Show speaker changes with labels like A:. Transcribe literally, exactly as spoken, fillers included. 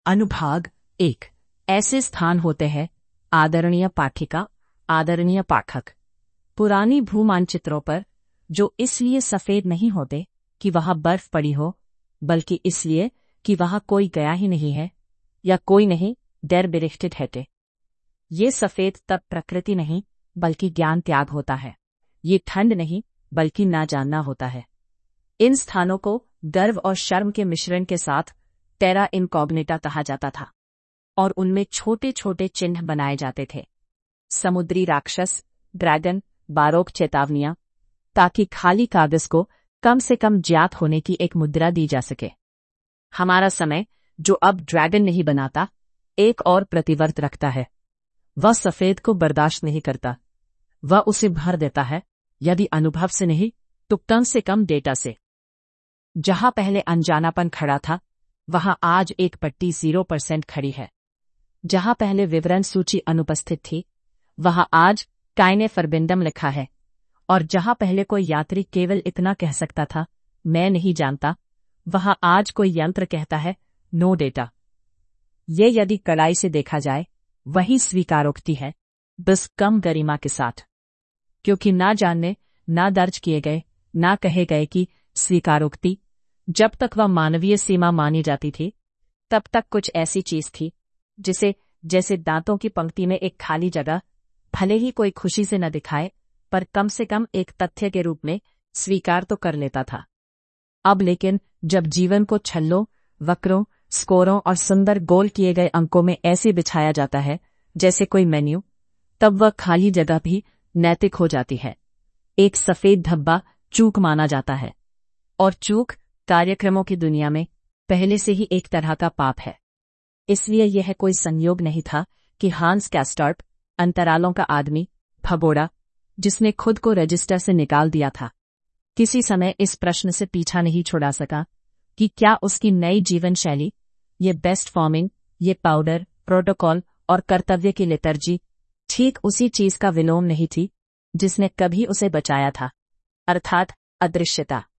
A: अनुभाग एक। ऐसे स्थान होते हैं, आदरणीय पाठिका, आदरणीय पाठक, पुरानी भूमानचित्रों पर, जो इसलिए सफेद नहीं होते कि वहां बर्फ पड़ी हो, बल्कि इसलिए कि वहां कोई गया ही नहीं है, या कोई नहीं डर बिरिख्टित हैटे। ये सफेद तब प्रकृति नहीं बल्कि ज्ञान त्याग होता है। ये ठंड नहीं बल्कि ना जानना होता है। इन स्थानों को गर्व और शर्म के मिश्रण के साथ टेरा इनकॉग्निटा कहा जाता था, और उनमें छोटे छोटे चिन्ह बनाए जाते थे, समुद्री राक्षस, ड्रैगन, बारोक चेतावनियां, ताकि खाली कागज को कम से कम ज्ञात होने की एक मुद्रा दी जा सके। हमारा समय, जो अब ड्रैगन नहीं बनाता, एक और प्रतिवर्त रखता है। वह सफेद को बर्दाश्त नहीं करता। वह उसे भर देता है, यदि अनुभव से नहीं तो कम से कम डेटा से। जहां पहले अनजानापन खड़ा था, वहां आज एक पट्टी जीरो परसेंट खड़ी है। जहां पहले विवरण सूची अनुपस्थित थी, वहां आज काइने फरबिंडम लिखा है। और जहां पहले कोई यात्री केवल इतना कह सकता था, मैं नहीं जानता, वहां आज कोई यंत्र कहता है, नो डेटा। ये यदि कड़ाई से देखा जाए, वही स्वीकारोक्ति है, बस कम गरिमा के साथ। क्योंकि ना जानने, ना दर्ज किए गए, ना कहे गए कि स्वीकारोक्ति, जब तक वह मानवीय सीमा मानी जाती थी, तब तक कुछ ऐसी चीज थी जिसे, जैसे दांतों की पंक्ति में एक खाली जगह, भले ही कोई खुशी से न दिखाए, पर कम से कम एक तथ्य के रूप में स्वीकार तो कर लेता था। अब लेकिन जब जीवन को छल्लों, वक्रों, स्कोरों और सुंदर गोल किए गए अंकों में ऐसे बिछाया जाता है जैसे कोई मेन्यू, तब वह खाली जगह भी नैतिक हो जाती है। एक सफेद धब्बा चूक माना जाता है, और चूक कार्यक्रमों की दुनिया में पहले से ही एक तरह का पाप है। इसलिए यह कोई संयोग नहीं था कि हांस कैस्टर्प, अंतरालों का आदमी, भगोड़ा, जिसने खुद को रजिस्टर से निकाल दिया था, किसी समय इस प्रश्न से पीछा नहीं छुड़ा सका कि क्या उसकी नई जीवन शैली, ये बेस्ट फॉर्मिंग, ये पाउडर, प्रोटोकॉल और कर्तव्य की लिटर्जी, ठीक उसी चीज का विलोम नहीं थी जिसने कभी उसे बचाया था, अर्थात अदृश्यता।